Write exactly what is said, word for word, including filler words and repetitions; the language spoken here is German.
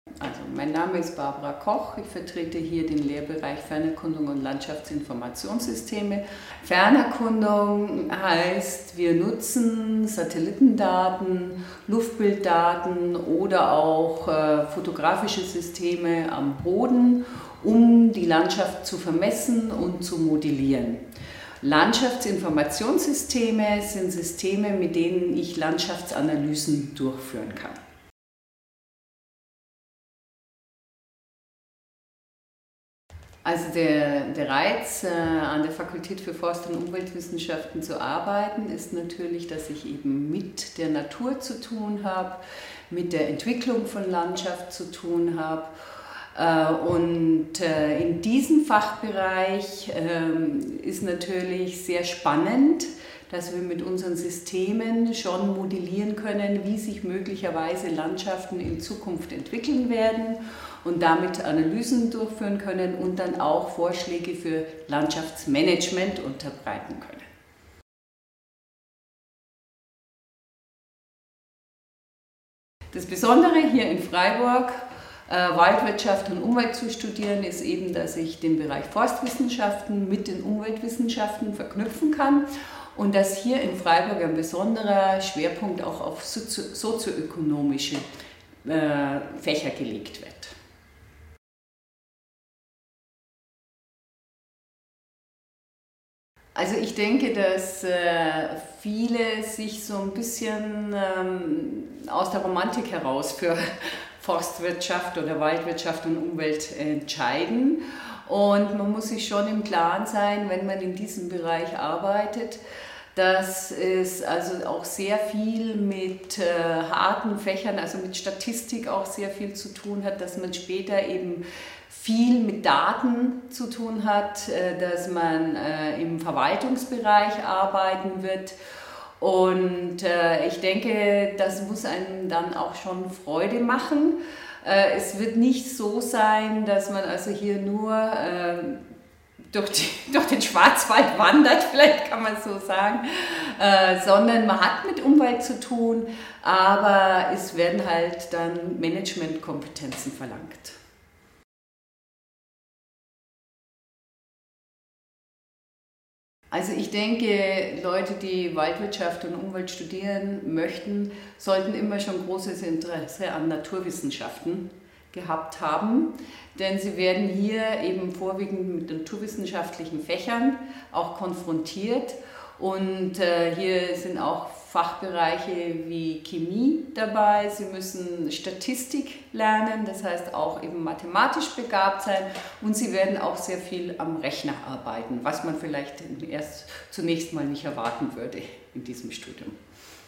Also, mein Name ist Barbara Koch, ich vertrete hier den Lehrbereich Fernerkundung und Landschaftsinformationssysteme. Fernerkundung heißt, wir nutzen Satellitendaten, Luftbilddaten oder auch äh, fotografische Systeme am Boden, um die Landschaft zu vermessen und zu modellieren. Landschaftsinformationssysteme sind Systeme, mit denen ich Landschaftsanalysen durchführen kann. Also der, der Reiz, äh, an der Fakultät für Forst- und Umweltwissenschaften zu arbeiten, ist natürlich, dass ich eben mit der Natur zu tun habe, mit der Entwicklung von Landschaft zu tun habe. Äh, und äh, in diesem Fachbereich äh, ist natürlich sehr spannend, dass wir mit unseren Systemen schon modellieren können, wie sich möglicherweise Landschaften in Zukunft entwickeln werden und damit Analysen durchführen können und dann auch Vorschläge für Landschaftsmanagement unterbreiten können. Das Besondere hier in Freiburg, äh, Waldwirtschaft und Umwelt zu studieren, ist eben, dass ich den Bereich Forstwissenschaften mit den Umweltwissenschaften verknüpfen kann und dass hier in Freiburg ein besonderer Schwerpunkt auch auf sozio- sozioökonomische äh, Fächer gelegt wird. Also ich denke, dass äh, viele sich so ein bisschen ähm, aus der Romantik heraus für Forstwirtschaft oder Waldwirtschaft und Umwelt entscheiden. Und man muss sich schon im Klaren sein, wenn man in diesem Bereich arbeitet, dass es also auch sehr viel mit äh, harten Fächern, also mit Statistik auch sehr viel zu tun hat, dass man später eben viel mit Daten zu tun hat, äh, dass man äh, im Verwaltungsbereich arbeiten wird. Und äh, ich denke, das muss einem dann auch schon Freude machen. Äh, es wird nicht so sein, dass man also hier nur äh, durch, die, durch den Schwarzwald wandert, vielleicht kann man so sagen, äh, sondern man hat mit Umwelt zu tun, aber es werden halt dann Managementkompetenzen verlangt. Also ich denke, Leute, die Waldwirtschaft und Umwelt studieren möchten, sollten immer schon großes Interesse an Naturwissenschaften gehabt haben, denn sie werden hier eben vorwiegend mit naturwissenschaftlichen Fächern auch konfrontiert und äh, hier sind auch Fachbereiche wie Chemie dabei, sie müssen Statistik lernen, das heißt auch eben mathematisch begabt sein und sie werden auch sehr viel am Rechner arbeiten, was man vielleicht erst zunächst mal nicht erwarten würde in diesem Studium.